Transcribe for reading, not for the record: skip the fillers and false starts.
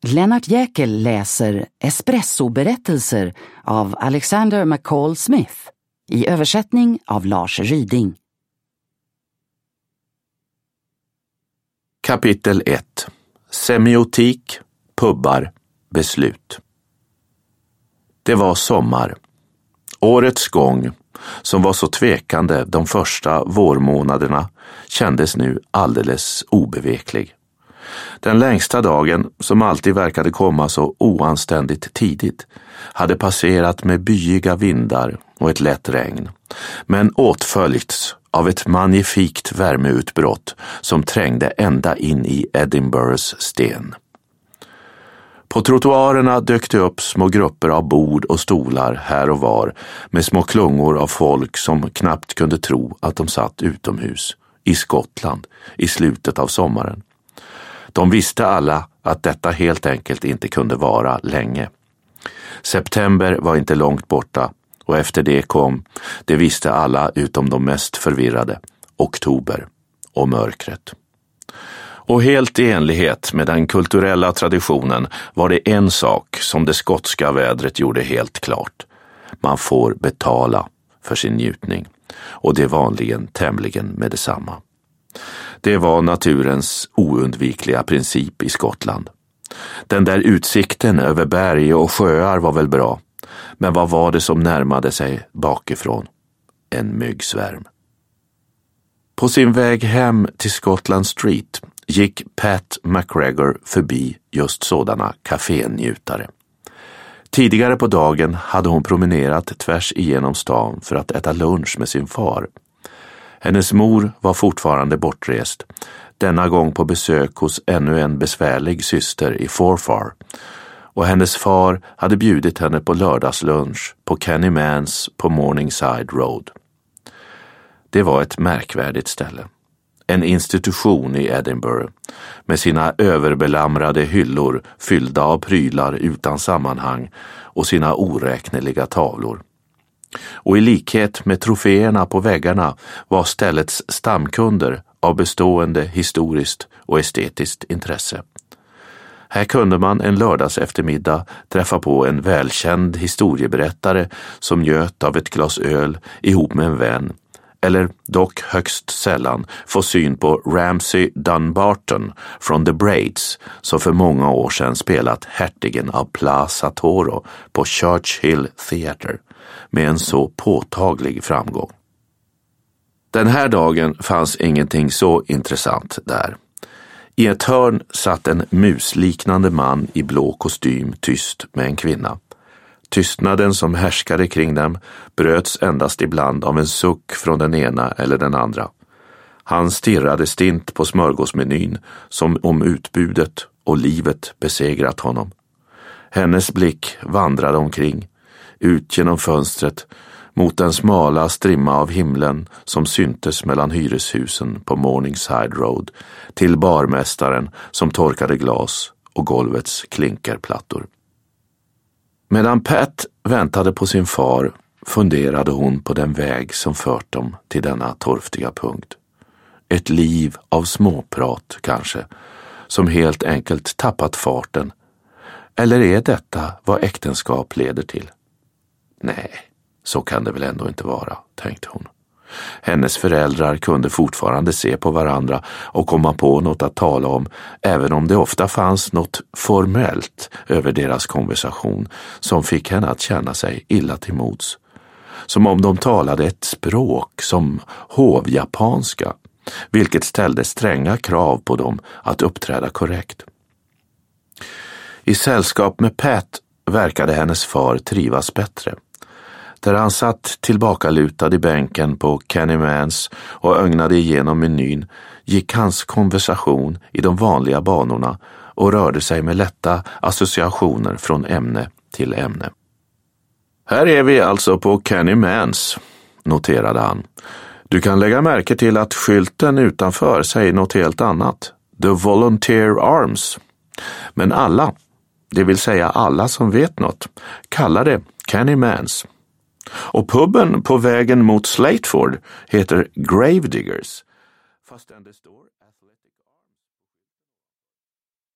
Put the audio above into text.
Lennart Jäkel läser Espresso-berättelser av Alexander McCall Smith i översättning av Lars Ryding. Kapitel 1. Semiotik, pubbar, beslut. Det var sommar. Årets gång, som var så tvekande de första vårmånaderna, kändes nu alldeles obeveklig. Den längsta dagen, som alltid verkade komma så oanständigt tidigt, hade passerat med byiga vindar och ett lätt regn, men åtföljts av ett magnifikt värmeutbrott som trängde ända in i Edinburghs sten. På trottoarerna dök det upp små grupper av bord och stolar här och var med små klungor av folk som knappt kunde tro att de satt utomhus, i Skottland, i slutet av sommaren. De visste alla att detta helt enkelt inte kunde vara länge. September var inte långt borta och efter det kom, det visste alla utom de mest förvirrade, oktober och mörkret. Och helt i enlighet med den kulturella traditionen var det en sak som det skotska vädret gjorde helt klart. Man får betala för sin njutning, och det vanligen tämligen med detsamma. Det var naturens oundvikliga princip i Skottland. Den där utsikten över berg och sjöar var väl bra, men vad var det som närmade sig bakifrån? En myggsvärm. På sin väg hem till Scotland Street gick Pat McGregor förbi just sådana kafénjutare. Tidigare på dagen hade hon promenerat tvärs igenom stan för att äta lunch med sin far. Hennes mor var fortfarande bortrest, denna gång på besök hos ännu en besvärlig syster i Forfar, och hennes far hade bjudit henne på lördagslunch på Kenny Mans på Morningside Road. Det var ett märkvärdigt ställe. En institution i Edinburgh med sina överbelamrade hyllor fyllda av prylar utan sammanhang och sina oräkneliga tavlor. Och i likhet med troféerna på väggarna var ställets stamkunder av bestående historiskt och estetiskt intresse. Här kunde man en lördags eftermiddag träffa på en välkänd historieberättare som njöt av ett glas öl ihop med en vän, eller dock högst sällan få syn på Ramsay Dunbarton från The Braids, som för många år sedan spelat hertigen av Plaza Toro på Churchill Theatre med en så påtaglig framgång. Den här dagen fanns ingenting så intressant där. I ett hörn satt en musliknande man i blå kostym tyst med en kvinna. Tystnaden som härskade kring dem bröts endast ibland av en suck från den ena eller den andra. Han stirrade stint på smörgåsmenyn som om utbudet och livet besegrat honom. Hennes blick vandrade omkring, ut genom fönstret mot den smala strimma av himlen som syntes mellan hyreshusen på Morningside Road, till barmästaren som torkade glas och golvets klinkerplattor. Medan Pat väntade på sin far funderade hon på den väg som fört dem till denna torftiga punkt. Ett liv av småprat kanske, som helt enkelt tappat farten. Eller är detta vad äktenskap leder till? Nej, så kan det väl ändå inte vara, tänkte hon. Hennes föräldrar kunde fortfarande se på varandra och komma på något att tala om, även om det ofta fanns något formellt över deras konversation som fick henne att känna sig illa till mods. Som om de talade ett språk som hovjapanska, vilket ställde stränga krav på dem att uppträda korrekt. I sällskap med Pat verkade hennes far trivas bättre. Där han satt tillbakalutad i bänken på Kenny Mans och ögnade igenom menyn gick hans konversation i de vanliga banorna och rörde sig med lätta associationer från ämne till ämne. Här är vi alltså på Kenny Mans, noterade han. Du kan lägga märke till att skylten utanför säger något helt annat. The Volunteer Arms. Men alla, det vill säga alla som vet något, kallar det Kenny Mans. Och puben på vägen mot Slateford heter Gravediggers. Fastän det står